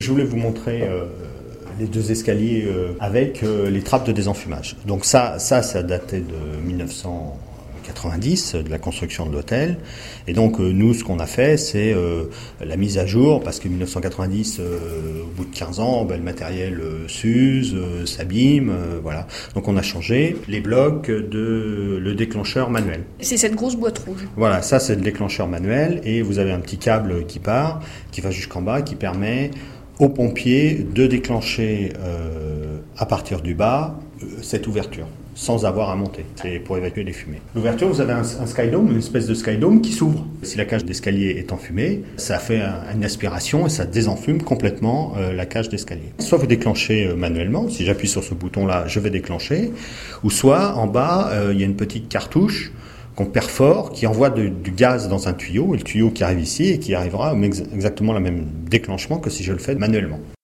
Je voulais vous montrer les deux escaliers avec les trappes de désenfumage. Donc ça datait de 1990, de la construction de l'hôtel. Et donc nous, ce qu'on a fait, c'est la mise à jour, parce que 1990, au bout de 15 ans, le matériel s'use, s'abîme, voilà. Donc on a changé les blocs de le déclencheur manuel. C'est cette grosse boîte rouge. Voilà, ça c'est le déclencheur manuel, et vous avez un petit câble qui part, qui va jusqu'en bas, qui permet aux pompiers de déclencher à partir du bas cette ouverture, sans avoir à monter. C'est pour évacuer les fumées. L'ouverture, vous avez un skydome, une espèce de skydome qui s'ouvre. Si la cage d'escalier est enfumée, ça fait une aspiration et ça désenfume complètement la cage d'escalier. Soit vous déclenchez manuellement, si j'appuie sur ce bouton-là, je vais déclencher, ou soit en bas, il y a une petite cartouche qu'on perfore, qui envoie du gaz dans un tuyau, et le tuyau qui arrive ici et qui arrivera exactement le même déclenchement que si je le fais manuellement.